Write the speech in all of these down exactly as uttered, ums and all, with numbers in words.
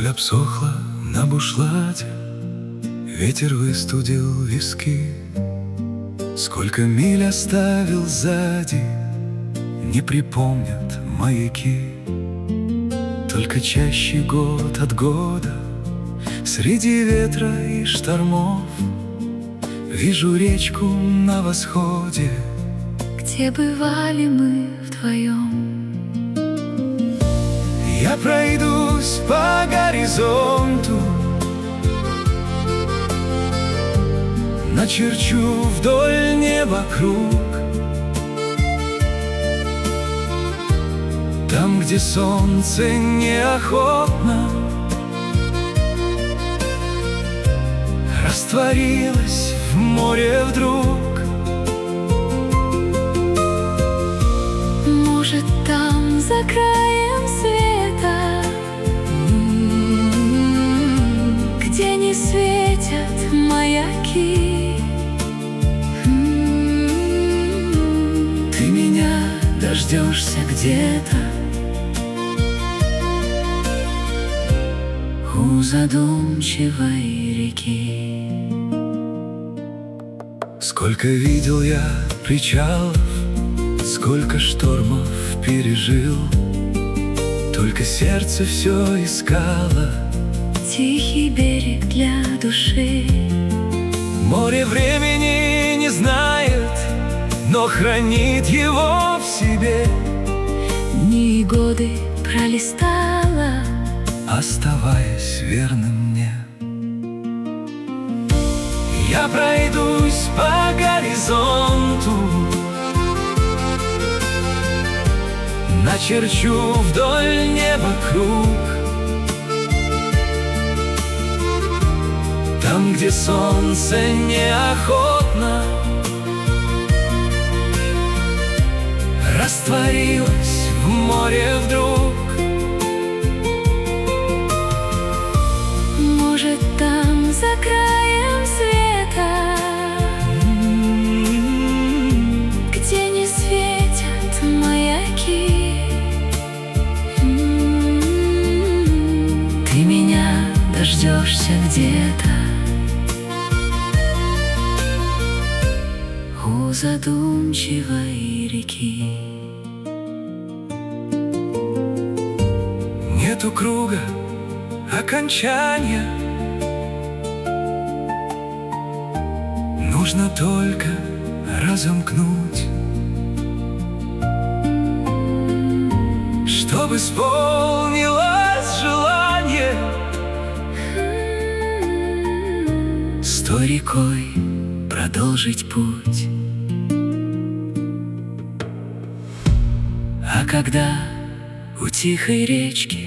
обсохла на бушладе, ветер выстудил виски. Сколько миль оставил сзади, не припомнят маяки. Только чаще год от года, среди ветра и штормов, вижу речку на восходе, где бывали мы вдвоем. Я пройдусь по горизонту, начерчу вдоль неба круг. Там, где солнце неохотно растворилось в море вдруг. Может, там за краем света, где не светят маяки, ты меня дождешься где-то у задумчивой реки. Сколько видел я причалов, сколько штормов пережил, только сердце все искало тихий берег для души. Море времени не знает, но хранит его в себе. Дни и годы пролистала, оставаясь верным мне. Я пройдусь по горизонту, начерчу вдоль неба круг. Там, где солнце неохотно растворилось в море вдруг. Может, там за краем света, где не светят маяки, ты меня дождешься где-то у задумчивой реки. Нету круга окончания, нужно только разомкнуть, чтобы исполнилось желание с той рекой продолжить путь. А когда у тихой речки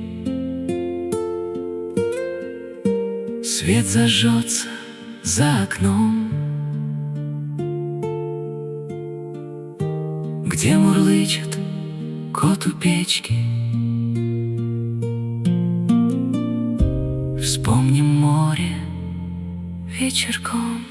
свет зажжется за окном, где мурлычет кот у печки, вспомним море вечерком.